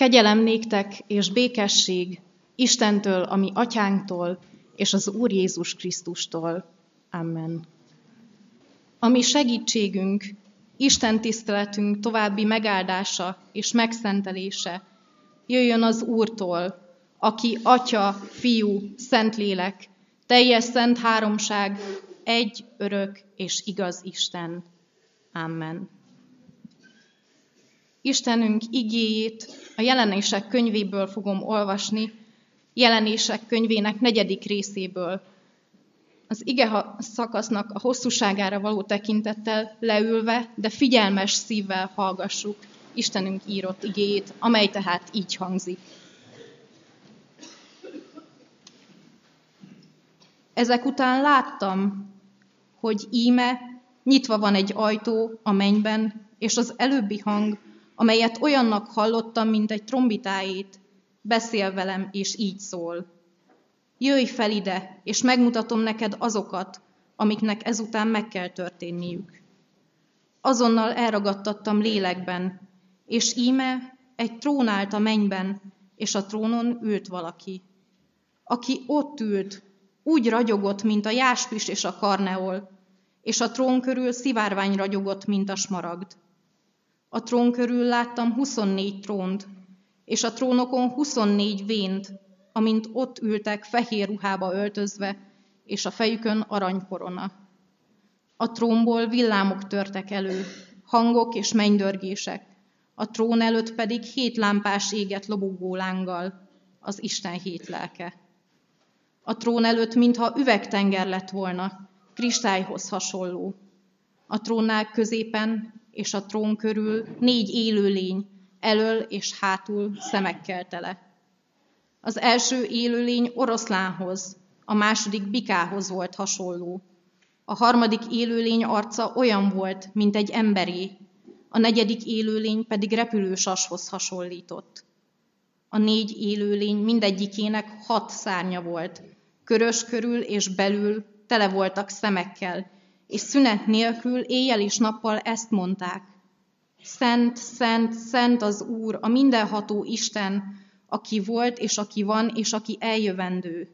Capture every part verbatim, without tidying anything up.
Kegyelem néktek és békesség Istentől, a mi atyánktól, és az Úr Jézus Krisztustól. Amen. A mi segítségünk, Isten tiszteletünk további megáldása és megszentelése jöjjön az Úrtól, aki Atya, Fiú, Szentlélek, teljes szent háromság, egy örök és igaz Isten. Amen. Istenünk igéjét a Jelenések könyvéből fogom olvasni, Jelenések könyvének negyedik részéből. Az ige szakasznak a hosszúságára való tekintettel leülve, de figyelmes szívvel hallgassuk Istenünk írott igéjét, amely tehát így hangzik. Ezek után láttam, hogy íme nyitva van egy ajtó a mennyben, és az előbbi hang, amelyet olyannak hallottam, mint egy trombitáét, beszél velem, és így szól. Jöjj fel ide, és megmutatom neked azokat, amiknek ezután meg kell történniük. Azonnal elragadtattam lélekben, és íme egy trón állt a mennyben, és a trónon ült valaki. Aki ott ült, úgy ragyogott, mint a jáspis és a karneol, és a trón körül szivárvány ragyogott, mint a smaragd. A trón körül láttam huszonnégy trónt, és a trónokon huszonnégy vént, amint ott ültek fehér ruhába öltözve, és a fejükön aranykorona. A trónból villámok törtek elő, hangok és mennydörgések, a trón előtt pedig hét lámpás égett lobogó lánggal, az Isten hét lelke. A trón előtt, mintha üvegtenger lett volna, kristályhoz hasonló. A trónnál középen és a trón körül négy élőlény, elöl és hátul szemekkel tele. Az első élőlény oroszlánhoz, a második bikához volt hasonló. A harmadik élőlény arca olyan volt, mint egy emberé, a negyedik élőlény pedig repülő sashoz hasonlított. A négy élőlény mindegyikének hat szárnya volt, körös körül és belül tele voltak szemekkel, és szünet nélkül éjjel és nappal ezt mondták. Szent, szent, szent az Úr, a mindenható Isten, aki volt, és aki van, és aki eljövendő.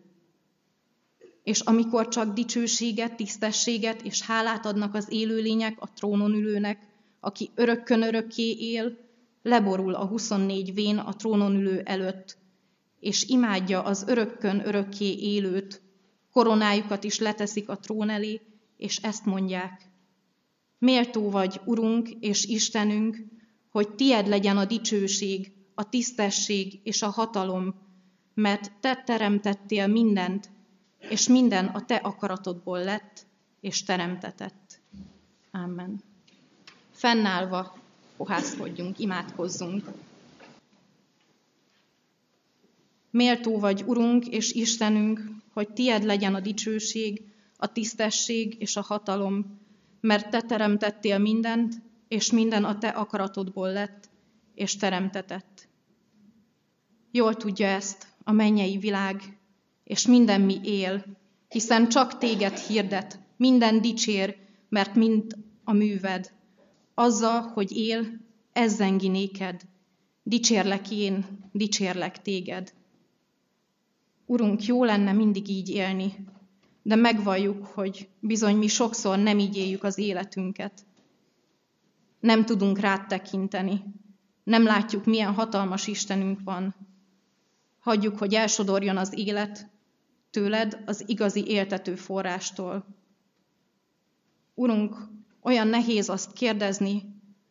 És amikor csak dicsőséget, tisztességet és hálát adnak az élőlények a trónon ülőnek, aki örökkön örökké él, leborul a huszonnégy vén a trónon ülő előtt, és imádja az örökkön örökké élőt, koronájukat is leteszik a trón elé, és ezt mondják. Méltó vagy, Urunk és Istenünk, hogy tied legyen a dicsőség, a tisztesség és a hatalom, mert te teremtettél mindent, és minden a te akaratodból lett, és teremtetett. Amen. Fennállva fohászkodjunk, imádkozzunk. Méltó vagy, Urunk és Istenünk, hogy tied legyen a dicsőség, a tisztesség és a hatalom, mert te teremtettél mindent, és minden a te akaratodból lett, és teremtetett. Jól tudja ezt a mennyei világ, és minden mi él, hiszen csak téged hirdet, minden dicsér, mert mind a műved. Azzal, hogy él, ez zengi néked. Dicsérlek én, dicsérlek téged. Urunk, jó lenne mindig így élni, de megvalljuk, hogy bizony mi sokszor nem így éljük az életünket. Nem tudunk rád tekinteni, nem látjuk, milyen hatalmas Istenünk van. Hagyjuk, hogy elsodorjon az élet tőled, az igazi éltető forrástól. Urunk, olyan nehéz azt kérdezni,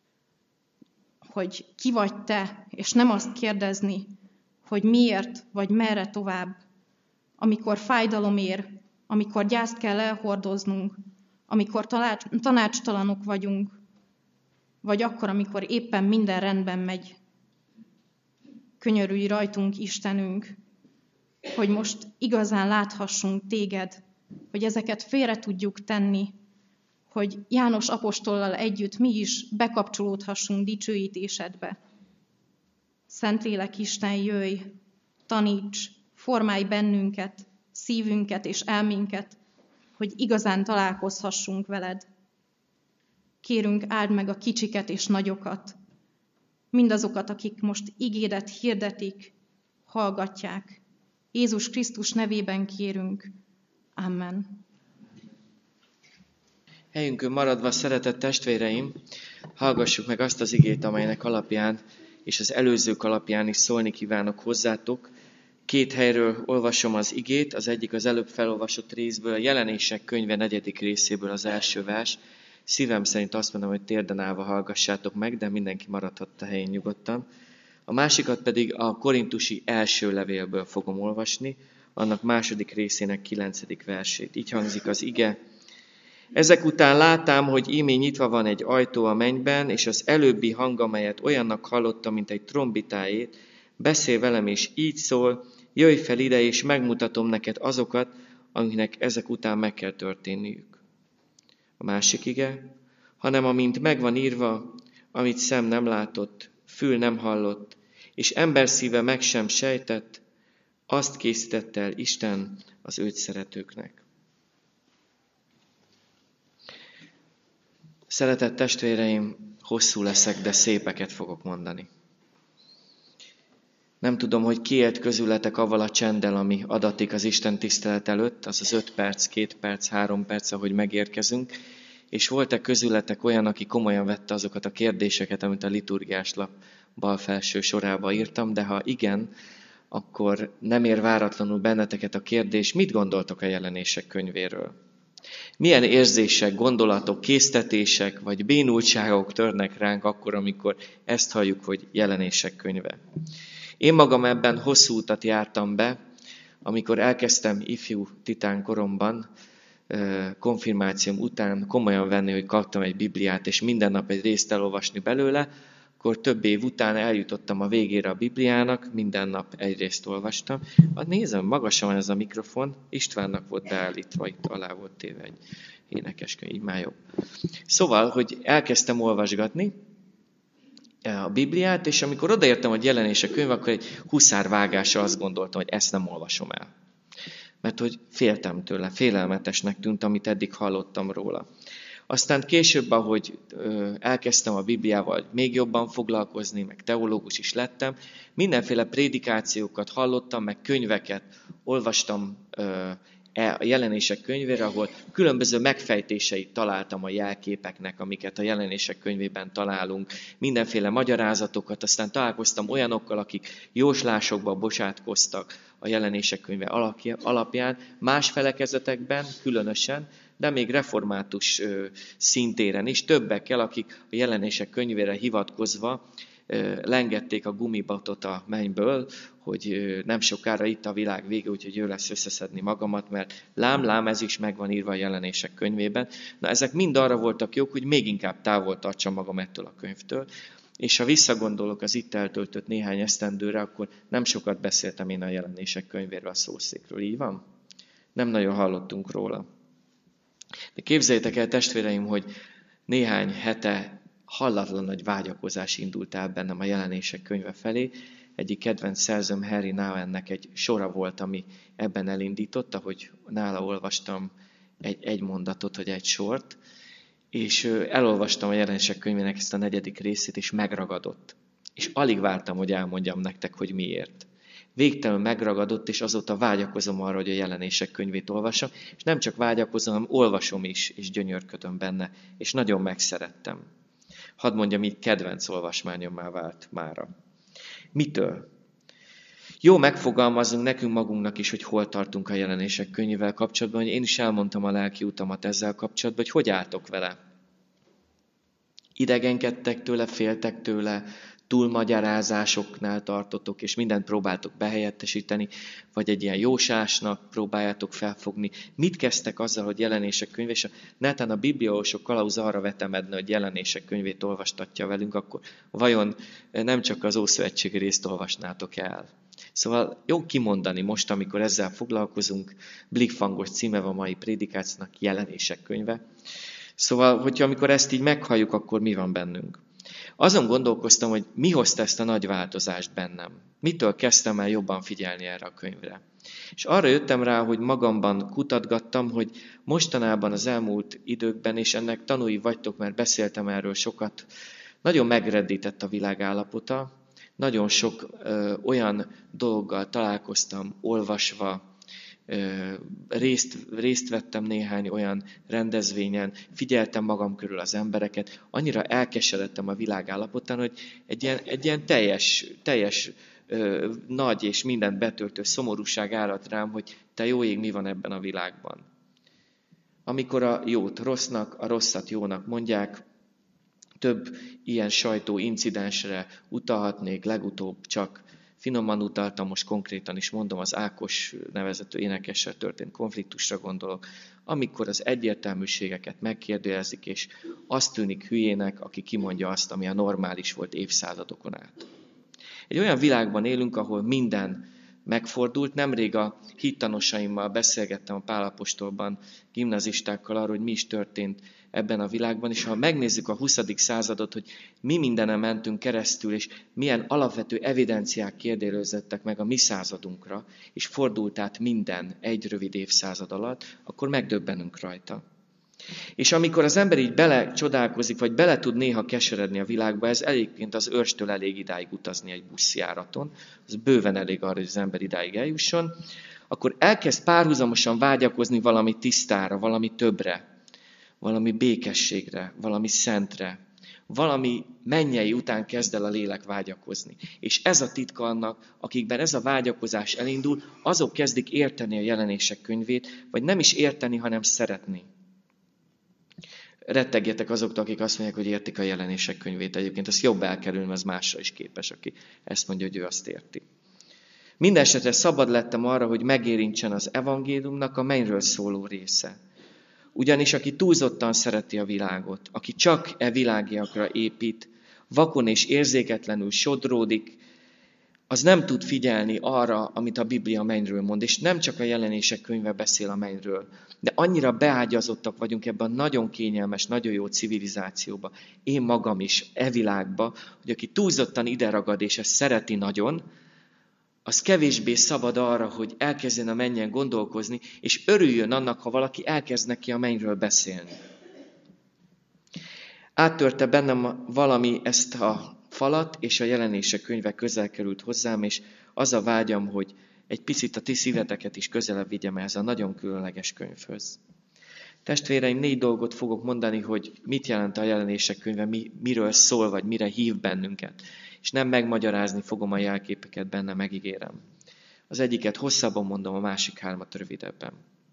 hogy ki vagy te, és nem azt kérdezni, hogy miért vagy merre tovább, amikor fájdalom ér, amikor gyászt kell elhordoznunk, amikor tanácstalanok vagyunk, vagy akkor, amikor éppen minden rendben megy. Könyörülj rajtunk, Istenünk, hogy most igazán láthassunk téged, hogy ezeket félre tudjuk tenni, hogy János apostollal együtt mi is bekapcsolódhassunk dicsőítésedbe. Szentlélek Isten, jöjj, taníts, formálj bennünket, szívünket és elménket, hogy igazán találkozhassunk veled. Kérünk, áld meg a kicsiket és nagyokat, mindazokat, akik most igédet hirdetik, hallgatják. Jézus Krisztus nevében kérünk. Amen. Helyünkön maradva, szeretett testvéreim, hallgassuk meg azt az igét, amelynek alapján és az előzők alapján is szólni kívánok hozzátok. Két helyről olvasom az igét, az egyik az előbb felolvasott részből, a Jelenések könyve negyedik részéből az első vers. Szívem szerint azt mondom, hogy térden állva hallgassátok meg, de mindenki maradhat a helyén nyugodtan. A másikat pedig a korintusi első levélből fogom olvasni, annak második részének kilencedik versét. Így hangzik az ige. Ezek után látám, hogy ímé nyitva van egy ajtó a mennyben, és az előbbi hang, amelyet olyannak hallottam, mint egy trombitáét, beszél velem, és így szól, jöjj fel ide, és megmutatom neked azokat, amiknek ezek után meg kell történniük. A másik ige, hanem amint megvan írva, amit szem nem látott, fül nem hallott, és ember szíve meg sem sejtett, azt készítette el Isten az őt szeretőknek. Szeretett testvéreim, hosszú leszek, de szépeket fogok mondani. Nem tudom, hogy ki élt közületek avval a csenddel, ami adatik az Isten tisztelet előtt, az az öt perc, két perc, három perc, ahogy megérkezünk, és volt-e közületek olyan, aki komolyan vette azokat a kérdéseket, amit a liturgiás lap bal felső sorába írtam, de ha igen, akkor nem ér váratlanul benneteket a kérdés, mit gondoltok a Jelenések könyvéről? Milyen érzések, gondolatok, késztetések vagy bénultságok törnek ránk akkor, amikor ezt halljuk, hogy Jelenések könyve? Én magam ebben hosszú utat jártam be, amikor elkezdtem ifjú titán koromban, konfirmációm után komolyan venni, hogy kaptam egy Bibliát, és minden nap egy részt elolvasni belőle, akkor több év után eljutottam a végére a Bibliának, minden nap egy részt olvastam. Hát nézem, magasan van ez a mikrofon, Istvánnak volt beállítva, itt alá volt téve egy énekeskönyv, így már jobb. Szóval, hogy elkezdtem olvasgatni a Bibliát, és amikor odaértem, hogy Jelenések könyv, akkor egy huszárvágással azt gondoltam, hogy ezt nem olvasom el. Mert hogy féltem tőle, félelmetesnek tűnt, amit eddig hallottam róla. Aztán később, ahogy elkezdtem a Bibliával még jobban foglalkozni, meg teológus is lettem, mindenféle prédikációkat hallottam, meg könyveket olvastam a Jelenések könyvére, ahol különböző megfejtéseit találtam a jelképeknek, amiket a Jelenések könyvében találunk, mindenféle magyarázatokat, aztán találkoztam olyanokkal, akik jóslásokba bocsátkoztak a Jelenések könyve alapján, más felekezetekben különösen, de még református szintéren is, többekkel, akik a Jelenések könyvére hivatkozva lengették a gumibatot a mennyből, hogy nem sokára itt a világ vége, úgyhogy jó lesz összeszedni magamat, mert lám, lám, ez is meg van írva a Jelenések könyvében. Na, ezek mind arra voltak jók, hogy még inkább távol tartsam magam ettől a könyvtől, és ha visszagondolok az itt eltöltött néhány esztendőre, akkor nem sokat beszéltem én a Jelenések könyvéről, a szószékről, így van? Nem nagyon hallottunk róla. De képzeljétek el, testvéreim, hogy néhány hete hallatlan nagy vágyakozás indult el bennem a Jelenések könyve felé. Egyik kedvenc szerzőm, Henry Nouwennek egy sora volt, ami ebben elindította, hogy nála olvastam egy, egy mondatot, vagy egy sort, és elolvastam a Jelenések könyvének ezt a negyedik részét, és megragadott. És alig vártam, hogy elmondjam nektek, hogy miért. Végtelenül megragadott, és azóta vágyakozom arra, hogy a Jelenések könyvét olvassam, és nem csak vágyakozom, hanem olvasom is, és gyönyörködöm benne, és nagyon megszerettem. Hadd mondjam, így kedvenc olvasmányommá vált mára. Mitől? Jó megfogalmazunk nekünk magunknak is, hogy hol tartunk a Jelenések könyvével kapcsolatban, hogy én is elmondtam a lelki utamat ezzel kapcsolatban, hogy hogy álltok vele. Idegenkedtek tőle, féltek tőle, túlmagyarázásoknál tartotok, és mindent próbáltok behelyettesíteni, vagy egy ilyen jósásnak próbáljátok felfogni. Mit kezdtek azzal, hogy Jelenések könyve, és netán a bibliaolvasók kalauz arra vetemedne, hogy Jelenések könyvét olvastatja velünk, akkor vajon nem csak az Ószövetségi részt olvasnátok el? Szóval jó kimondani most, amikor ezzel foglalkozunk, blikfangos címe van a mai prédikációnak, Jelenések könyve. Szóval, hogyha amikor ezt így meghalljuk, akkor mi van bennünk? Azon gondolkoztam, hogy mi hozta ezt a nagy változást bennem. Mitől kezdtem el jobban figyelni erre a könyvre. És arra jöttem rá, hogy magamban kutatgattam, hogy mostanában az elmúlt időkben, és ennek tanúi vagytok, mert beszéltem erről sokat Nagyon megreddített a világ állapota, nagyon sok ö, olyan dologgal találkoztam, olvasva, ö, részt, részt vettem néhány olyan rendezvényen, figyeltem magam körül az embereket, annyira elkeseredtem a világ állapotán, hogy egy ilyen, egy ilyen teljes, teljes ö, nagy és mindent betöltő szomorúság áradt rám, hogy te jó ég, mi van ebben a világban. Amikor a jót rossznak, a rosszat jónak mondják, több ilyen sajtóincidensre utalhatnék, legutóbb csak finoman utaltam, most konkrétan is mondom, az Ákos nevezető énekessel történt konfliktusra gondolok, amikor az egyértelműségeket megkérdőjelezik, és azt tűnik hülyének, aki kimondja azt, ami a normális volt évszázadokon át. Egy olyan világban élünk, ahol minden megfordult. Nemrég a hittanosaimmal beszélgettem a Pál apostolban, gimnazistákkal arról, hogy mi is történt ebben a világban, és ha megnézzük a huszadik századot, hogy mi mindenen mentünk keresztül, és milyen alapvető evidenciák kérdőjeleződtek meg a mi századunkra, és fordult át minden egy rövid évszázad alatt, akkor megdöbbenünk rajta. És amikor az ember így bele csodálkozik, vagy bele tud néha keseredni a világba, ez egyébként az őrstől elég idáig utazni egy buszjáraton, az bőven elég arra, hogy az ember idáig eljusson, akkor elkezd párhuzamosan vágyakozni valami tisztára, valami többre, valami békességre, valami szentre, valami mennyei után kezd el a lélek vágyakozni. És ez a titka annak, akikben ez a vágyakozás elindul, azok kezdik érteni a Jelenések könyvét, vagy nem is érteni, hanem szeretni. Rettegjetek azoktól, akik azt mondják, hogy értik a Jelenések könyvét. Egyébként azt jobb elkerülni, mert az másra is képes, aki ezt mondja, hogy ő azt érti. Mindenesetre szabad lettem arra, hogy megérintsen az evangéliumnak a mennyről szóló része. Ugyanis aki túlzottan szereti a világot, aki csak e világiakra épít, vakon és érzéketlenül sodródik, az nem tud figyelni arra, amit a Biblia mennyről mond. És nem csak a Jelenések könyve beszél a mennyről, de annyira beágyazottak vagyunk ebben a nagyon kényelmes, nagyon jó civilizációba, én magam is, e világba, hogy aki túlzottan ide ragad, és ezt szereti nagyon, az kevésbé szabad arra, hogy elkezdjen a mennyen gondolkozni, és örüljön annak, ha valaki elkezd neki a mennyről beszélni. Áttörte bennem valami ezt a falat, és a Jelenések könyve közel került hozzám, és az a vágyam, hogy egy picit a ti szíveteket is közelebb vigyem ehhez a nagyon különleges könyvhöz. Testvéreim, négy dolgot fogok mondani, hogy mit jelent a Jelenések könyve, mi, miről szól, vagy mire hív bennünket. És nem megmagyarázni fogom a jelképeket benne, megígérem. Az egyiket hosszabban mondom, a másik hármat rövidebben.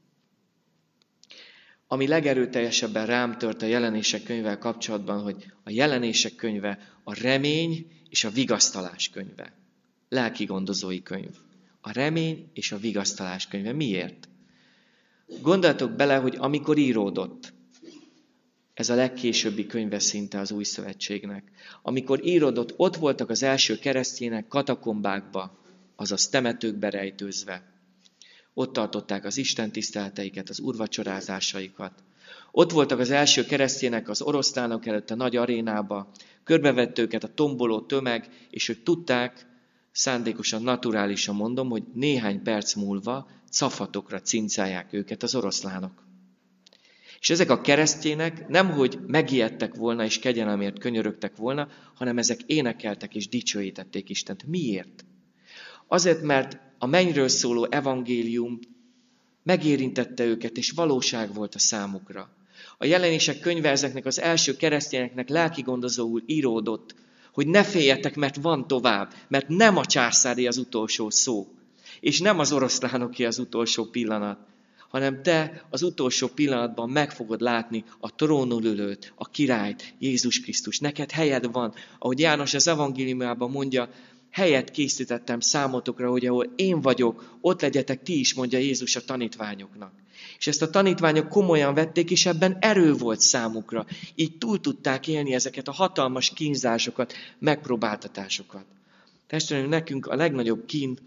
Ami legerőteljesebben rám tört a Jelenések könyvvel kapcsolatban, hogy a Jelenések könyve a remény és a vigasztalás könyve. Lelki gondozói könyv. A remény és a vigasztalás könyve. Miért? Gondoljatok bele, hogy amikor íródott, ez a legkésőbbi könyve szinte az Új Szövetségnek. Amikor íródott, ott voltak az első keresztjének katakombákba, azaz temetőkbe rejtőzve. Ott tartották az istentiszteleteiket, az úrvacsorázásaikat. Ott voltak az első keresztjének az oroszlánok előtt a nagy arénába, körbevett őket a tomboló tömeg, és ők tudták, szándékosan, naturálisan mondom, hogy néhány perc múlva cafatokra cincálják őket az oroszlánok. És ezek a keresztjének nemhogy megijedtek volna és kegyelemért könyörögtek volna, hanem ezek énekeltek és dicsőítették Istent. Miért? Azért, mert a mennyről szóló evangélium megérintette őket, és valóság volt a számukra. A Jelenések könyve ezeknek az első keresztényeknek lelkigondozóul íródott, hogy ne féljetek, mert van tovább, mert nem a császári az utolsó szó, és nem az oroszlánoké az utolsó pillanat, hanem te az utolsó pillanatban meg fogod látni a trónon ülőt, a királyt, Jézus Krisztus. Neked helyed van, ahogy János az evangéliumában mondja, helyet készítettem számotokra, hogy ahol én vagyok, ott legyetek ti is, mondja Jézus a tanítványoknak. És ezt a tanítványok komolyan vették, és ebben erő volt számukra. Így túl tudták élni ezeket a hatalmas kínzásokat, megpróbáltatásokat. Testvérem, nekünk a legnagyobb kín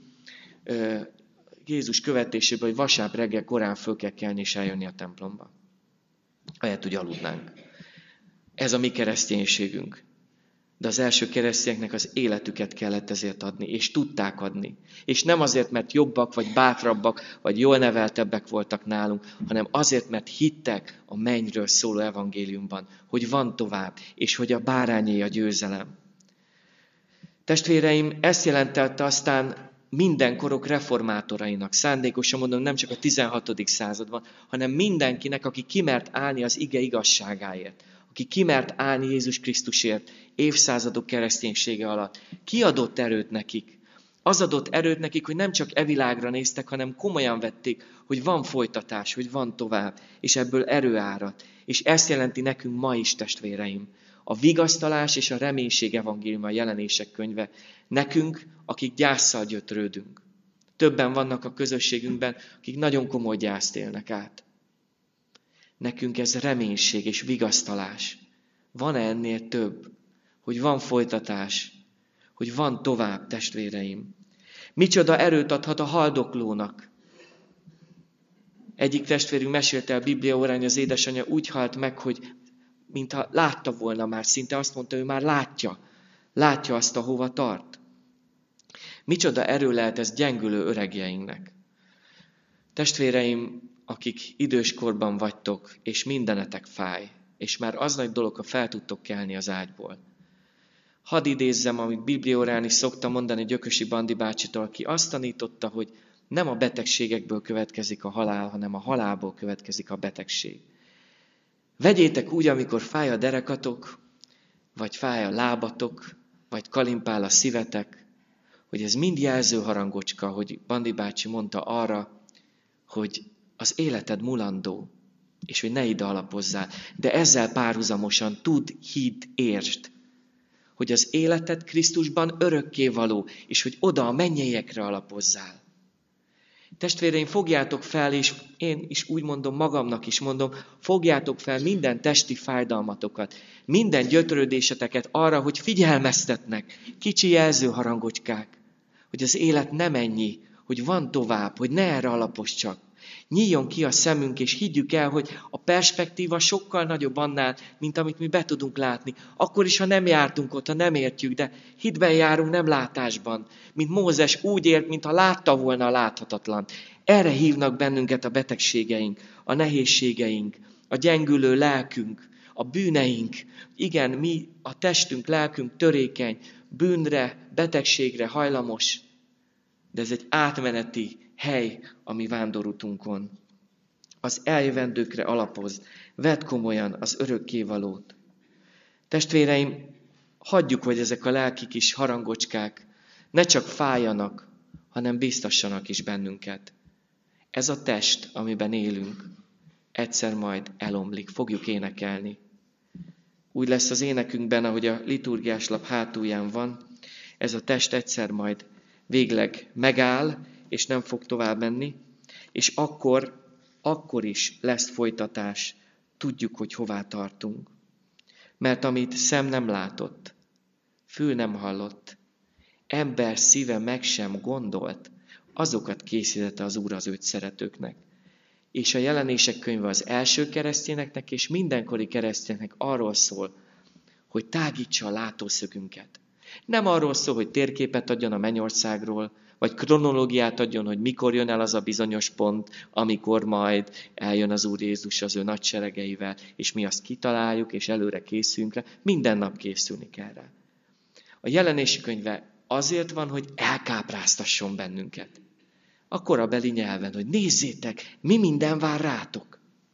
Jézus követésében, hogy vasárnap reggel korán föl kell kelni és eljönni a templomba. Ahelyett, hogy aludnánk. Ez a mi kereszténységünk. De az első keresztényeknek az életüket kellett ezért adni, és tudták adni. És nem azért, mert jobbak, vagy bátrabbak, vagy jól neveltebbek voltak nálunk, hanem azért, mert hittek a mennyről szóló evangéliumban, hogy van tovább, és hogy a bárányé a győzelem. Testvéreim, ezt jelentette aztán minden korok reformátorainak. Szándékosan mondom, nem csak a tizenhatodik században, hanem mindenkinek, aki kimert állni az ige igazságáért, aki kimert állni Jézus Krisztusért évszázadok kereszténysége alatt. Ki adott erőt nekik? Az adott erőt nekik, hogy nem csak e világra néztek, hanem komolyan vették, hogy van folytatás, hogy van tovább, és ebből erő árad. És ezt jelenti nekünk ma is, testvéreim. A vigasztalás és a reménység evangéliuma, a Jelenések könyve. Nekünk, akik gyásszal gyötrődünk. Többen vannak a közösségünkben, akik nagyon komoly gyászt élnek át. Nekünk ez reménység és vigasztalás. Van-e ennél több? Hogy van folytatás, hogy van tovább, testvéreim. Micsoda erőt adhat a haldoklónak. Egyik testvérünk mesélte a Biblia órán, hogy az édesanyja úgy halt meg, hogy mintha látta volna már, szinte azt mondta, ő már látja. Látja azt, ahova tart. Micsoda erő lehet ez gyengülő öregjeinknek. Testvéreim, akik időskorban vagytok, és mindenetek fáj, és már az nagy dolog, ha fel tudtok kelni az ágyból. Hadd idézzem, amit Bibliórán is szoktam mondani Gyökösi Bandi bácsitól, aki azt tanította, hogy nem a betegségekből következik a halál, hanem a halálból következik a betegség. Vegyétek úgy, amikor fáj a derekatok, vagy fáj a lábatok, vagy kalimpál a szívetek, hogy ez mind jelzőharangocska, hogy Bandi bácsi mondta arra, hogy az életed mulandó, és hogy ne ide alapozzál. De ezzel párhuzamosan tudd, hidd, értsd, hogy az életed Krisztusban örökkévaló, és hogy oda a mennyeiekre alapozzál. Testvéreim, fogjátok fel, és én is úgy mondom, magamnak is mondom, fogjátok fel minden testi fájdalmatokat, minden gyötrődéseteket arra, hogy figyelmeztetnek, kicsi jelzőharangocskák, hogy az élet nem ennyi, hogy van tovább, hogy ne erre alapos csak. Nyíljon ki a szemünk, és higgyük el, hogy a perspektíva sokkal nagyobb annál, mint amit mi be tudunk látni. Akkor is, ha nem jártunk ott, ha nem értjük, de hitben járunk, nem látásban. Mint Mózes úgy élt, mintha látta volna a láthatatlan. Erre hívnak bennünket a betegségeink, a nehézségeink, a gyengülő lelkünk, a bűneink. Igen, mi, a testünk, lelkünk törékeny, bűnre, betegségre hajlamos, de ez egy átmeneti hely a mi vándorútunkon. Az eljövendőkre alapoz, vedd komolyan az örökkévalót. Testvéreim, hagyjuk, hogy ezek a lelki kis harangocskák ne csak fájjanak, hanem biztassanak is bennünket. Ez a test, amiben élünk, egyszer majd elomlik, fogjuk énekelni. Úgy lesz az énekünkben, ahogy a liturgiás lap hátulján van, ez a test egyszer majd végleg megáll, és nem fog tovább menni, és akkor, akkor is lesz folytatás, tudjuk, hogy hová tartunk. Mert amit szem nem látott, fül nem hallott, ember szíve meg sem gondolt, azokat készítette az Úr az őt szeretőknek. És a Jelenések könyve az első keresztényeknek és mindenkori keresztényeknek arról szól, hogy tágítsa a látószögünket. Nem arról szól, hogy térképet adjon a mennyországról, vagy kronológiát adjon, hogy mikor jön el az a bizonyos pont, amikor majd eljön az Úr Jézus az ő nagy seregeivel, és mi azt kitaláljuk, és előre készülünk rá. Minden nap készülni kell rá. A Jelenési könyve azért van, hogy elkápráztasson bennünket. A korabeli nyelven, hogy nézzétek, mi minden vár rátok.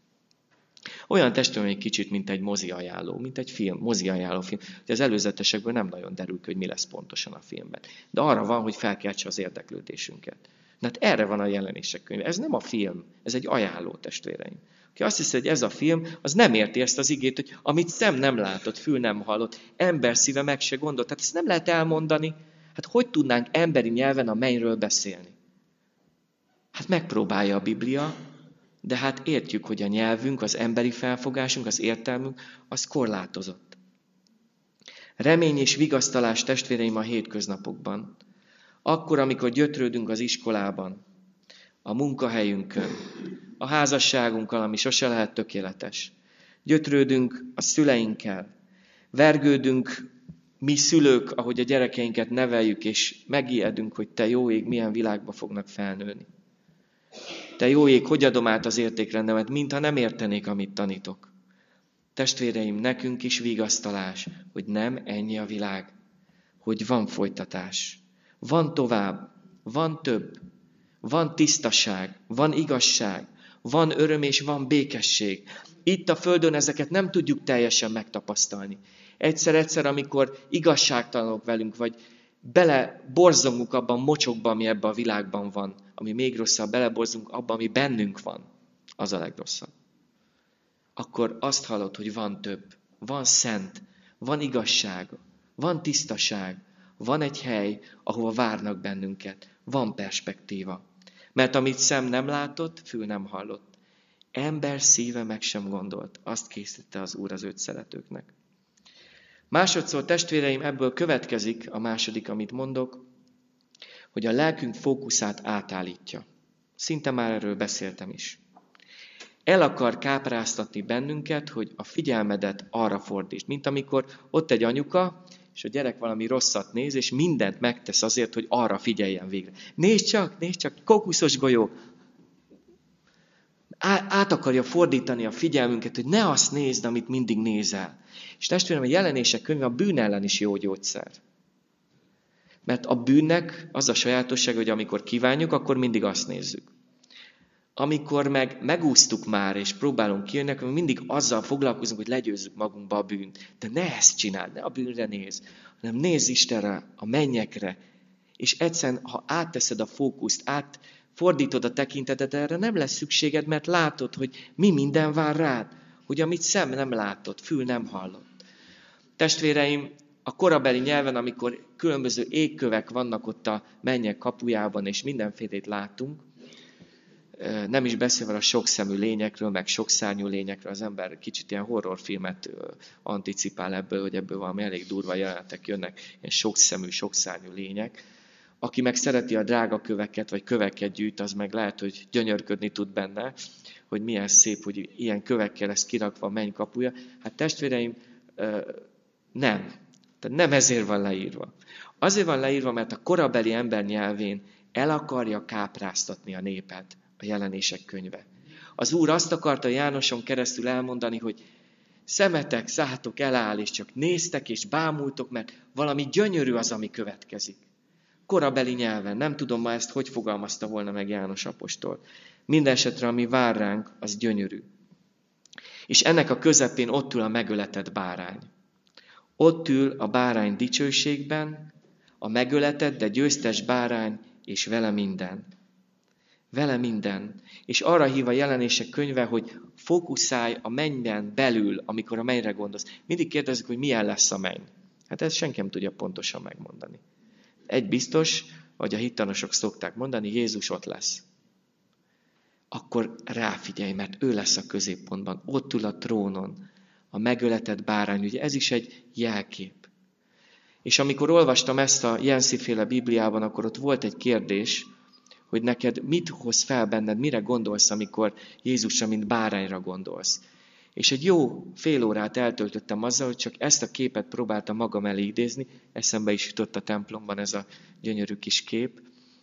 Olyan testvérem egy kicsit, mint egy mozi ajánló, mint egy film, mozi ajánló film. Ugye az előzetesekből nem nagyon derül ki, hogy mi lesz pontosan a filmben. De arra van, hogy felkeltse az érdeklődésünket. Na hát erre van a Jelenések könyve. Ez nem a film, ez egy ajánló, testvéreim. Aki azt hiszi, hogy ez a film, az nem érti ezt az igét, hogy amit szem nem látott, fül nem hallott, ember szíve meg se gondolt. Tehát ezt nem lehet elmondani. Hát hogy tudnánk emberi nyelven a mennyről beszélni? Hát megpróbálja a Biblia, de hát értjük, hogy a nyelvünk, az emberi felfogásunk, az értelmünk, az korlátozott. Remény és vigasztalás, testvéreim, a hétköznapokban. Akkor, amikor gyötrődünk az iskolában, a munkahelyünkön, a házasságunkkal, ami sose lehet tökéletes. Gyötrődünk a szüleinkkel, vergődünk mi szülők, ahogy a gyerekeinket neveljük, és megijedünk, hogy te jó ég, milyen világba fognak felnőni. Te jó ég, hogy adom át az értékrendemet, mintha nem értenék, amit tanítok. Testvéreim, nekünk is vigasztalás, hogy nem ennyi a világ, hogy van folytatás, van tovább, van több, van tisztaság, van igazság, van öröm és van békesség. Itt a földön ezeket nem tudjuk teljesen megtapasztalni. Egyszer-egyszer, amikor igazságtalanok velünk, vagy beleborzongunk abban a mocsokban, ami ebben a világban van, ami még rosszabb, beleborzunk abban, ami bennünk van, az a legrosszabb. Akkor azt hallod, hogy van több, van szent, van igazság, van tisztaság, van egy hely, ahova várnak bennünket, van perspektíva. Mert amit szem nem látott, fül nem hallott. Ember szíve meg sem gondolt. Azt készítette az Úr az őt szeretőknek. Másodszor, testvéreim, ebből következik a második, amit mondok, hogy a lelkünk fókuszát átállítja. Szinte már erről beszéltem is. El akar kápráztatni bennünket, hogy a figyelmedet arra fordítsd. Mint amikor ott egy anyuka, és a gyerek valami rosszat néz, és mindent megtesz azért, hogy arra figyeljen végre. Nézd csak, nézd csak, kókuszos golyó. Át akarja fordítani a figyelmünket, hogy ne azt nézd, amit mindig nézel. És testvérem, a Jelenések könyve a bűn ellen is jó gyógyszer. Mert a bűnnek az a sajátosság, hogy amikor kívánjuk, akkor mindig azt nézzük. Amikor meg megúsztuk már, és próbálunk kijönni, akkor mindig azzal foglalkozunk, hogy legyőzzük magunkba a bűnt. De ne ezt csináld, ne a bűnre nézz, hanem nézz Istenre, a mennyekre. És egyszerűen, ha átteszed a fókuszt, átfordítod a tekintetet, erre nem lesz szükséged, mert látod, hogy mi minden vár rád. Hogy amit szem nem látott, fül nem hallott. Testvéreim, a korabeli nyelven, amikor különböző égkövek vannak ott a mennyek kapujában, és mindenfélét látunk, nem is beszélve a sokszemű lényekről, meg sokszárnyú lényekről, az ember kicsit ilyen horrorfilmet anticipál ebből, hogy ebből valami elég durva jelenetek jönnek, ilyen sokszemű, sokszárnyú lények. Aki meg szereti a drága köveket, vagy köveket gyűjt, az meg lehet, hogy gyönyörködni tud benne, hogy milyen szép, hogy ilyen kövekkel lesz kirakva a menny kapuja. Hát testvéreim, nem. Tehát nem ezért van leírva. Azért van leírva, mert a korabeli ember nyelvén el akarja kápráztatni a népet. A Jelenések könyve. Az Úr azt akarta Jánoson keresztül elmondani, hogy szemetek, szátok eláll, és csak néztek és bámultok, mert valami gyönyörű az, ami következik. Korabeli nyelven, nem tudom ma ezt, hogy fogalmazta volna meg János apostol. Mindenesetre, ami vár ránk, az gyönyörű. És ennek a közepén ott ül a megöletett bárány. Ott ül a bárány dicsőségben, a megöletett, de győztes bárány, és vele minden. Vele minden. És arra hív a Jelenések könyve, hogy fókuszálj a mennyben belül, amikor a mennyre gondolsz. Mindig kérdezzük, hogy milyen lesz a menny. Hát ezt senki nem tudja pontosan megmondani. Egy biztos, hogy a hittanosok szokták mondani, Jézus ott lesz. Akkor ráfigyelj, mert ő lesz a középpontban. Ott ül a trónon, a megöletett bárány. Ugye ez is egy jelkép. És amikor olvastam ezt a Jensi-féle Bibliában, akkor ott volt egy kérdés, hogy neked mit hoz fel benned, mire gondolsz, amikor Jézusra, mint bárányra gondolsz. És egy jó fél órát eltöltöttem azzal, hogy csak ezt a képet próbáltam magam elé idézni, eszembe is jutott a templomban ez a gyönyörű kis kép.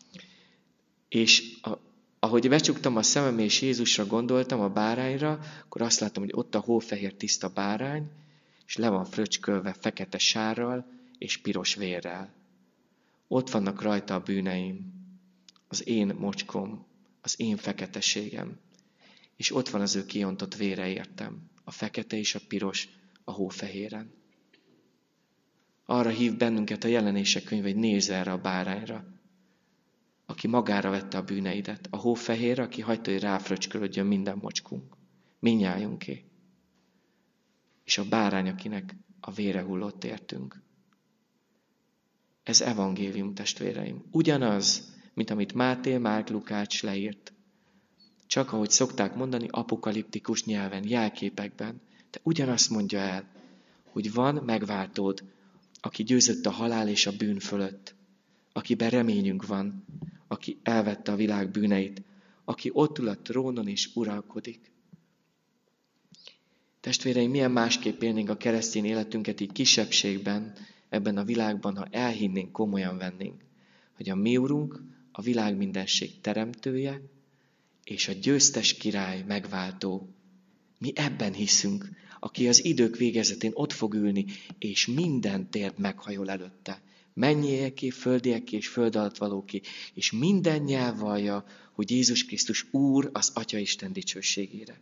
És a, ahogy becsuktam a szemem és Jézusra gondoltam, a bárányra, akkor azt láttam, hogy ott a hófehér tiszta bárány, és le van fröcskölve fekete sárral és piros vérrel. Ott vannak rajta a bűneim. Az én mocskom, az én feketeségem. És ott van az ő kiontott vére értem. A fekete és a piros a hófehéren. Arra hív bennünket a Jelenések könyve, hogy nézz erre a bárányra, aki magára vette a bűneidet. A hófehér, aki hagyta, hogy ráfröcskölödjön minden mocskunk. Mindnyájunké. És a bárány, akinek a vére hullott értünk. Ez evangélium, testvéreim. Ugyanaz, mint amit Máté, Márk, Lukács leírt. Csak ahogy szokták mondani, apokaliptikus nyelven, jelképekben. De ugyanazt mondja el, hogy van megváltód, aki győzött a halál és a bűn fölött. Akiben reményünk van, aki elvette a világ bűneit, aki ott ül a trónon és uralkodik. Testvéreim, milyen másképp élnénk a keresztény életünket így kisebbségben, ebben a világban, ha elhinnénk, komolyan vennénk, hogy a mi Urunk a világ mindenség teremtője, és a győztes király megváltó. Mi ebben hiszünk, aki az idők végezetén ott fog ülni, és minden térd meghajol előtte. Mennyieké, földieké és föld alatt valóké, és minden nyelv vallja, hogy Jézus Krisztus Úr az Atya Isten dicsőségére.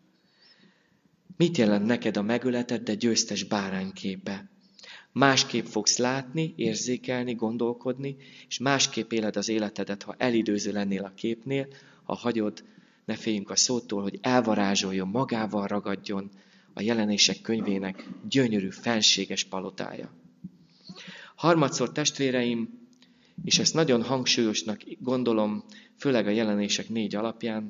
Mit jelent neked a megöleted, de győztes bárány képe? Másképp fogsz látni, érzékelni, gondolkodni, és másképp éled az életedet, ha elidőző lennél a képnél, ha hagyod, ne féljünk a szótól, hogy elvarázsoljon, magával ragadjon a Jelenések könyvének gyönyörű, fenséges palotája. Harmadszor, testvéreim, és ezt nagyon hangsúlyosnak gondolom, főleg a Jelenések négy alapján,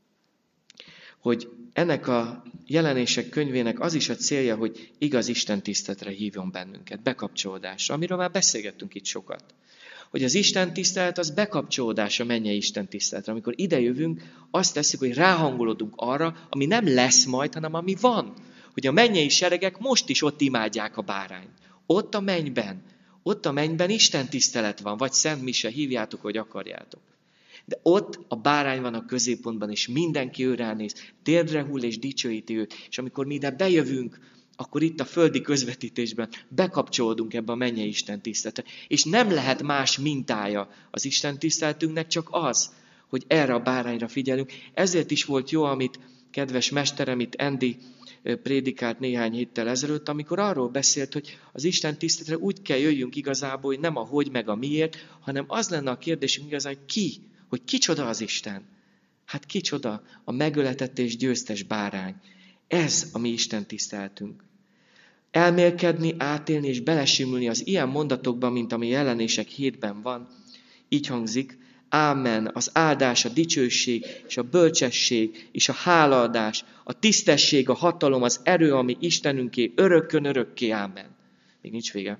hogy ennek a Jelenések könyvének az is a célja, hogy igaz Isten tiszteletre hívjon bennünket, bekapcsolódásra, amiről már beszélgettünk itt sokat. Hogy az Isten tisztelet az bekapcsolódás a mennyei Isten tiszteletre. Amikor ide jövünk, azt tesszük, hogy ráhangolódunk arra, ami nem lesz majd, hanem ami van. Hogy a mennyei seregek most is ott imádják a bárányt. Ott a mennyben. Ott a mennyben Isten tisztelet van, vagy Szent Mise, hívjátok, hogy akarjátok. De ott a bárány van a középpontban, és mindenki ő ránéz, térdre hull és dicsőíti őt. És amikor mi ide bejövünk, akkor itt a földi közvetítésben bekapcsolódunk ebbe a mennyei Isten tiszteletre. És nem lehet más mintája az Isten tiszteletünknek, csak az, hogy erre a bárányra figyelünk. Ezért is volt jó, amit kedves mesterem itt Andy prédikált néhány héttel ezelőtt, amikor arról beszélt, hogy az Isten tiszteletre úgy kell jöjjünk igazából, hogy nem a hogy meg a miért, hanem az lenne a kérdésünk igazán, hogy ki, hogy kicsoda az Isten. Hát kicsoda a megöletett és győztes bárány. Ez a mi Isten tiszteletünk. Elmélkedni, átélni és belesimulni az ilyen mondatokban, mint ami Jelenések hétben van. Így hangzik, ámen, az áldás, a dicsőség, és a bölcsesség, és a hálaadás, a tisztesség, a hatalom, az erő, ami Istenünké, örökkön örökké, ámen. Még nincs vége.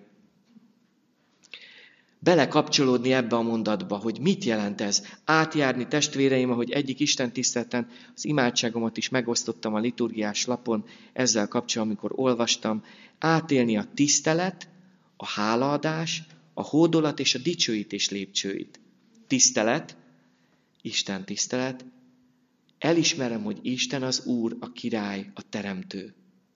Belekapcsolódni ebbe a mondatba, hogy mit jelent ez. Átjárni, testvéreim, ahogy egyik Isten tiszteleten az imádságomat is megosztottam a liturgiás lapon, ezzel kapcsolatban, amikor olvastam, átélni a tisztelet, a hálaadás, a hódolat és a dicsőítés lépcsőit. Tisztelet, Isten tisztelet, elismerem, hogy Isten az Úr, a király, a teremtő.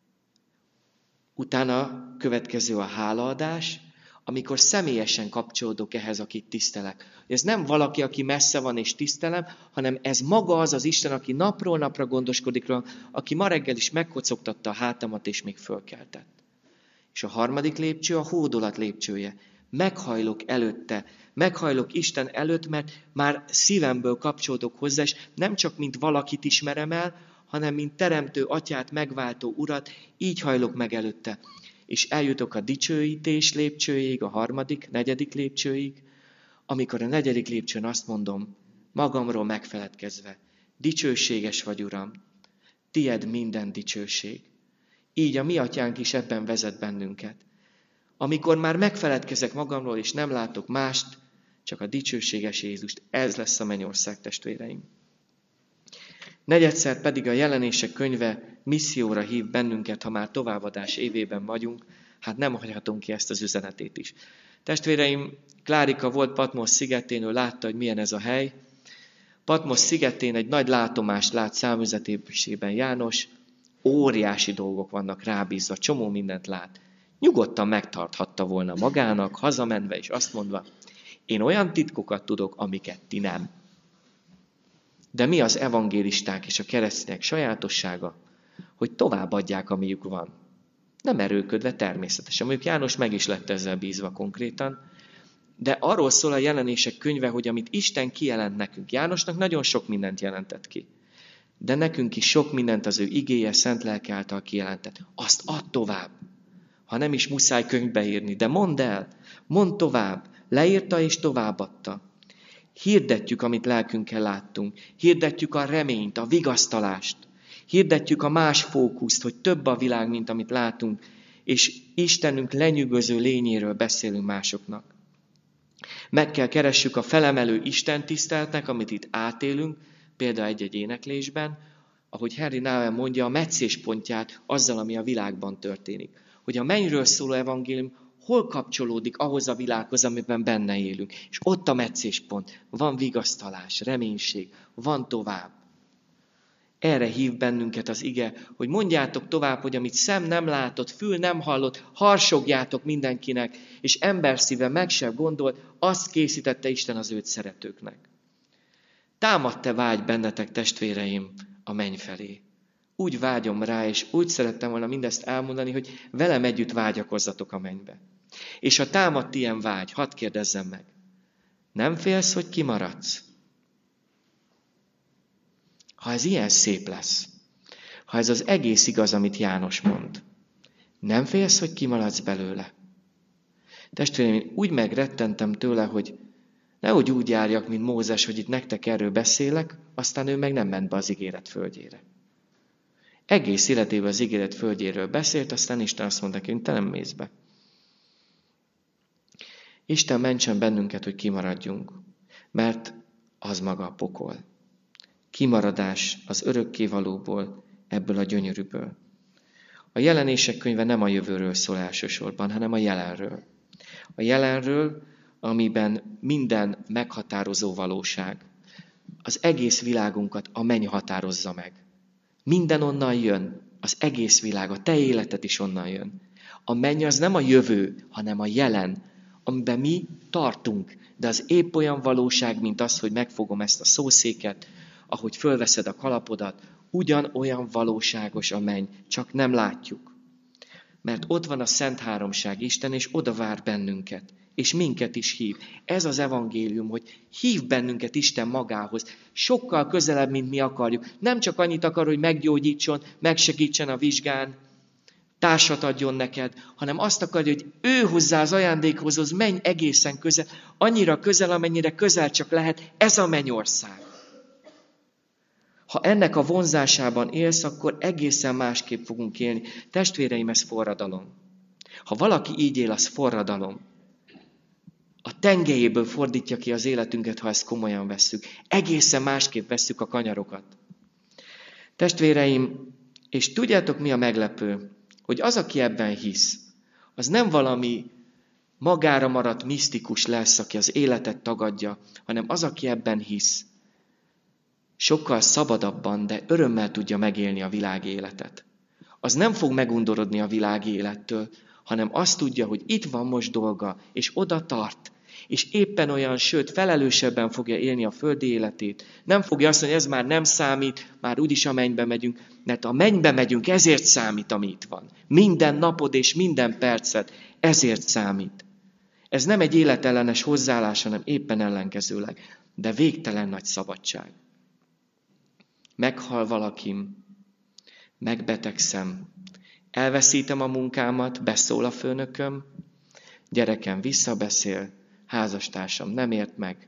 Utána következő a hálaadás, amikor személyesen kapcsolódok ehhez, akit tisztelek. Ez nem valaki, aki messze van és tisztelem, hanem ez maga az az Isten, aki napról napra gondoskodik róla, aki ma reggel is megkocogtatta a hátamat és még fölkeltett. És a harmadik lépcső a hódolat lépcsője. Meghajlok előtte, meghajlok Isten előtt, mert már szívemből kapcsolódok hozzá, és nem csak mint valakit ismerem el, hanem mint teremtő atyát, megváltó urat, így hajlok meg előtte. És eljutok a dicsőítés lépcsőig, a harmadik, negyedik lépcsőig, amikor a negyedik lépcsőn azt mondom, magamról megfeledkezve, dicsőséges vagy, Uram, tied minden dicsőség. Így a mi atyánk is ebben vezet bennünket. Amikor már megfeledkezek magamról, és nem látok mást, csak a dicsőséges Jézust, ez lesz a mennyország, testvéreim. Negyedszer pedig a Jelenések könyve misszióra hív bennünket, ha már továbbadás évében vagyunk, hát nem hagyhatunk ki ezt az üzenetét is. Testvéreim, Klárika volt Patmos szigetén, ő látta, hogy milyen ez a hely. Patmos szigetén egy nagy látomást lát számüzetésében János, óriási dolgok vannak rábízva, csomó mindent lát. Nyugodtan megtarthatta volna magának, hazamenve és azt mondva, én olyan titkokat tudok, amiket ti nem. De mi az evangélisták és a keresztények sajátossága? Hogy továbbadják, amiük van. Nem erőködve természetesen. Mondjuk János meg is lett ezzel bízva konkrétan. De arról szól a Jelenések könyve, hogy amit Isten kijelent nekünk. Jánosnak nagyon sok mindent jelentett ki. De nekünk is sok mindent az ő igéje, szent lelke által kijelentett. Azt add tovább. Ha nem is muszáj könyvbe írni, de mondd el, mondd tovább. Leírta és továbbadta. Hirdetjük, amit lelkünkkel láttunk. Hirdetjük a reményt, a vigasztalást. Hirdetjük a más fókuszt, hogy több a világ, mint amit látunk, és Istenünk lenyűgöző lényéről beszélünk másoknak. Meg kell keressük a felemelő Isten tiszteletnek, amit itt átélünk, például egy-egy éneklésben, ahogy Henry Nouwen mondja, a meccéspontját azzal, ami a világban történik. Hogy a mennyről szóló evangélium hol kapcsolódik ahhoz a világhoz, amiben benne élünk. És ott a meccéspont. Van vigasztalás, reménység, van tovább. Erre hív bennünket az ige, hogy mondjátok tovább, hogy amit szem nem látott, fül nem hallott, harsogjátok mindenkinek, és emberszíve meg sem gondolt, azt készítette Isten az őt szeretőknek. Támadt-e vágy bennetek, testvéreim, a menny felé? Úgy vágyom rá, és úgy szerettem volna mindezt elmondani, hogy velem együtt vágyakozzatok a mennybe. És ha támadt ilyen vágy, hadd kérdezzem meg, nem félsz, hogy kimaradsz? Ha ez ilyen szép lesz, ha ez az egész igaz, amit János mond, nem félsz, hogy kimaradsz belőle? Testvéreim, én úgy megrettentem tőle, hogy nehogy úgy járjak, mint Mózes, hogy itt nektek erről beszélek, aztán ő meg nem ment be az ígéret földjére. Egész életében az ígéret földjéről beszélt, aztán Isten azt mondta, hogy te nem mész be. Isten mentsen bennünket, hogy kimaradjunk, mert az maga a pokol. Kimaradás az örökkévalóból, ebből a gyönyörűből. A jelenések könyve nem a jövőről szól elsősorban, hanem a jelenről. A jelenről, amiben minden meghatározó valóság. Az egész világunkat a menny határozza meg. Minden onnan jön, az egész világ, a te életed is onnan jön. A menny az nem a jövő, hanem a jelen, amiben mi tartunk, de az épp olyan valóság, mint az, hogy megfogom ezt a szószéket, ahogy fölveszed a kalapodat, ugyanolyan valóságos a menny, csak nem látjuk. Mert ott van a Szent Háromság, Isten, és oda vár bennünket, és minket is hív. Ez az evangélium, hogy hív bennünket Isten magához, sokkal közelebb, mint mi akarjuk. Nem csak annyit akar, hogy meggyógyítson, megsegítsen a vizsgán, társat adjon neked, hanem azt akarja, hogy ő hozzá az ajándékhoz, menj egészen közel, annyira közel, amennyire közel csak lehet, ez a mennyország. Ha ennek a vonzásában élsz, akkor egészen másképp fogunk élni. Testvéreim, ez forradalom. Ha valaki így él, az forradalom. A tengelyéből fordítja ki az életünket, ha ezt komolyan vesszük. Egészen másképp vesszük a kanyarokat. Testvéreim, és tudjátok, mi a meglepő? Hogy az, aki ebben hisz, az nem valami magára maradt misztikus lesz, aki az életet tagadja, hanem az, aki ebben hisz, sokkal szabadabban, de örömmel tudja megélni a világi életet. Az nem fog megundorodni a világi élettől, hanem azt tudja, hogy itt van most dolga, és oda tart, és éppen olyan, sőt, felelősebben fogja élni a földi életét. Nem fogja azt mondani, ez már nem számít, már úgyis a mennybe megyünk, mert a mennybe megyünk, ezért számít, ami itt van. Minden napod és minden perced ezért számít. Ez nem egy életellenes hozzáállás, hanem éppen ellenkezőleg, de végtelen nagy szabadság. Meghal valakim, megbetegszem, elveszítem a munkámat, beszól a főnököm, gyerekem visszabeszél, házastársam nem ért meg,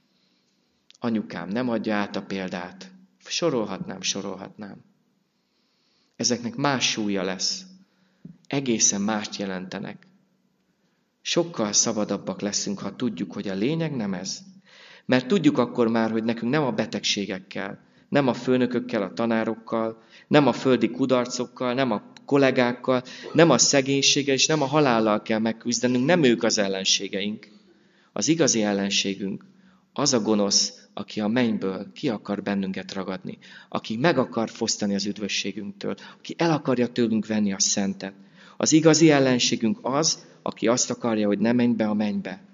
anyukám nem adja át a példát, sorolhatnám, sorolhatnám. Ezeknek más súlya lesz, egészen mást jelentenek. Sokkal szabadabbak leszünk, ha tudjuk, hogy a lényeg nem ez. Mert tudjuk akkor már, hogy nekünk nem a betegségekkel, nem a főnökökkel, a tanárokkal, nem a földi kudarcokkal, nem a kollégákkal, nem a szegénységgel és nem a halállal kell megküzdenünk, nem ők az ellenségeink. Az igazi ellenségünk az a gonosz, aki a mennyből ki akar bennünket ragadni, aki meg akar fosztani az üdvösségünktől, aki el akarja tőlünk venni a szentet. Az igazi ellenségünk az, aki azt akarja, hogy ne menj be a mennybe.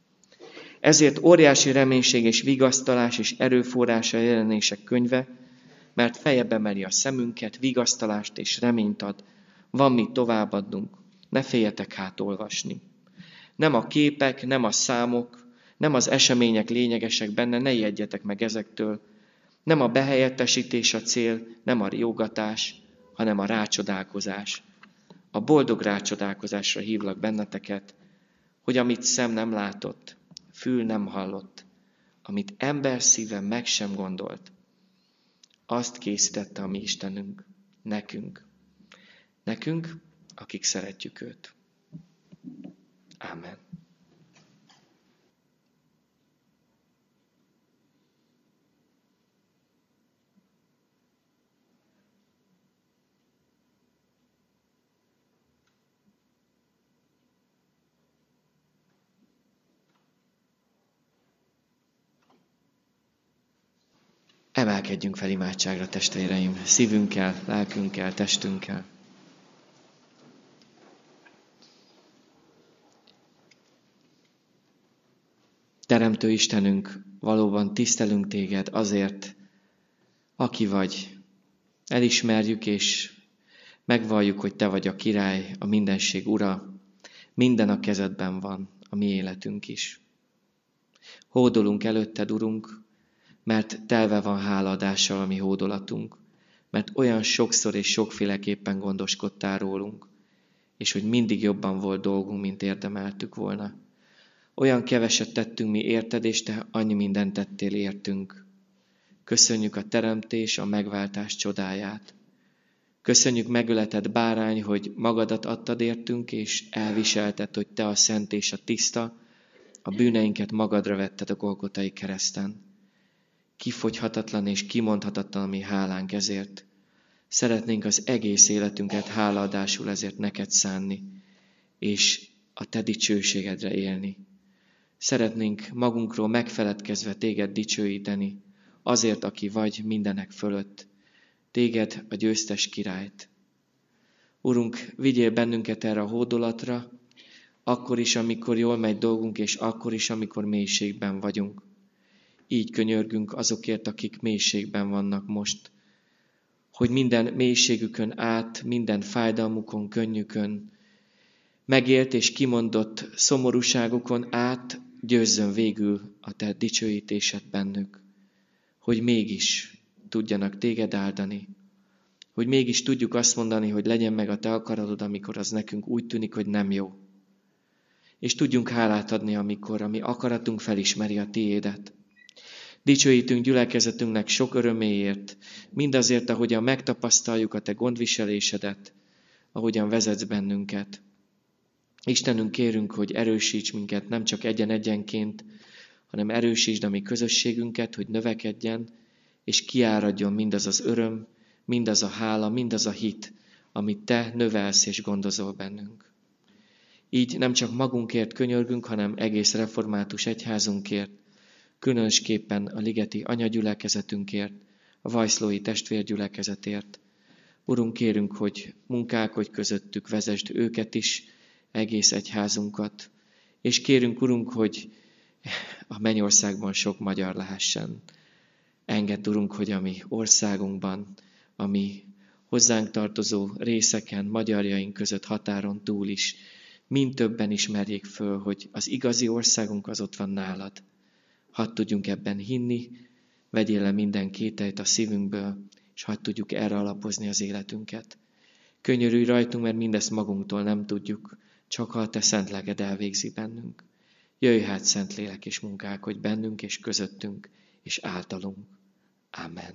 Ezért óriási reménység és vigasztalás és erőforrása a jelenések könyve, mert feljebb emeli a szemünket, vigasztalást és reményt ad. Van mit továbbadnunk, ne féljetek hát olvasni. Nem a képek, nem a számok, nem az események lényegesek benne, ne ijedjetek meg ezektől. Nem a behelyettesítés a cél, nem a riogatás, hanem a rácsodálkozás. A boldog rácsodálkozásra hívlak benneteket, hogy amit szem nem látott, fül nem hallott, amit ember szíve meg sem gondolt, azt készítette a mi Istenünk, nekünk. Nekünk, akik szeretjük őt. Ámen. Emelkedjünk fel imádságra, testvéreim, szívünkkel, lelkünkkel, testünkkel. Teremtő Istenünk, valóban tisztelünk téged azért, aki vagy. Elismerjük és megvalljuk, hogy te vagy a király, a mindenség ura. Minden a kezedben van, a mi életünk is. Hódolunk előtted, Urunk, mert telve van hálaadással a mi hódolatunk, mert olyan sokszor és sokféleképpen gondoskodtál rólunk, és hogy mindig jobban volt dolgunk, mint érdemeltük volna. Olyan keveset tettünk mi érted, és te annyi mindent tettél értünk. Köszönjük a teremtés, a megváltás csodáját. Köszönjük megöletett bárány, hogy magadat adtad értünk, és elviselted, hogy te a szent és a tiszta, a bűneinket magadra vetted a Golgotai kereszten. Kifogyhatatlan és kimondhatatlan a mi hálánk ezért. Szeretnénk az egész életünket hálaadásul ezért neked szánni, és a te dicsőségedre élni. Szeretnénk magunkról megfeledkezve téged dicsőíteni, azért, aki vagy mindenek fölött, téged a győztes királyt. Urunk, vigyél bennünket erre a hódolatra, akkor is, amikor jól megy dolgunk, és akkor is, amikor mélységben vagyunk. Így könyörgünk azokért, akik mélységben vannak most, hogy minden mélységükön át, minden fájdalmukon, könnyükön, megélt és kimondott szomorúságukon át győzzön végül a te dicsőítésed bennük, hogy mégis tudjanak téged áldani, hogy mégis tudjuk azt mondani, hogy legyen meg a te akaratod, amikor az nekünk úgy tűnik, hogy nem jó. És tudjunk hálát adni, amikor a mi akaratunk felismeri a tiédet. Dicsőítünk gyülekezetünknek sok öröméért, mindazért, ahogyan megtapasztaljuk a te gondviselésedet, ahogyan vezetsz bennünket. Istenünk, kérünk, hogy erősíts minket nem csak egyen-egyenként, hanem erősítsd a mi közösségünket, hogy növekedjen, és kiáradjon mindaz az öröm, mindaz a hála, mindaz a hit, amit te növelsz és gondozol bennünk. Így nem csak magunkért könyörgünk, hanem egész református egyházunkért, különösképpen a ligeti anyagyülekezetünkért, a vajszlói testvérgyülekezetért. Urunk, kérünk, hogy munkálkodj közöttük, vezesd őket is, egész egyházunkat, és kérünk, Urunk, hogy a mennyországban sok magyar lehessen. Engedd, Urunk, hogy a mi országunkban, a mi hozzánk tartozó részeken, magyarjaink között határon túl is, mind többen ismerjék föl, hogy az igazi országunk az ott van nálad. Hadd tudjunk ebben hinni, vegyél le minden kételyt a szívünkből, és hadd tudjuk erre alapozni az életünket. Könyörülj rajtunk, mert mindezt magunktól nem tudjuk, csak ha a te szent lelked elvégzi bennünk. Jöjj hát, Szentlélek, és munkálkodj bennünk és közöttünk, és általunk. Amen.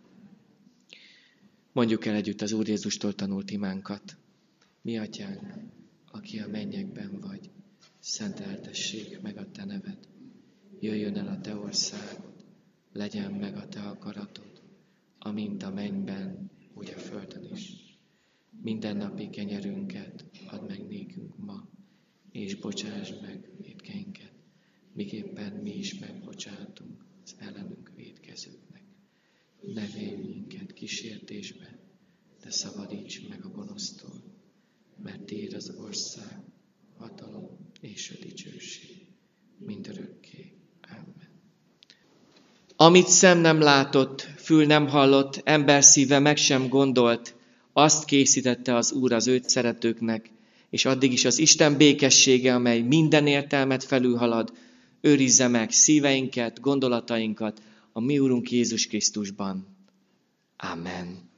Mondjuk el együtt az Úr Jézustól tanult imánkat. Mi atyánk, aki a mennyekben vagy, szenteltessék meg a te neved. Jöjjön el a te országod, legyen meg a te akaratod, amint a mennyben, úgy a földön is. Mindennapi kenyerünket add meg nékünk ma, és bocsásd meg vétkeinket, miképpen mi is megbocsátunk az ellenünk vétkezőknek. Ne védj minket kísértésbe, de szabadíts meg a gonosztól, mert tiéd az ország, hatalom és a dicsőség mindörökké. Amen. Amit szem nem látott, fül nem hallott, ember szíve meg sem gondolt, azt készítette az Úr az őt szeretőknek, és addig is az Isten békessége, amely minden értelmet felülhalad, őrizze meg szíveinket, gondolatainkat a mi Úrunk Jézus Krisztusban. Amen.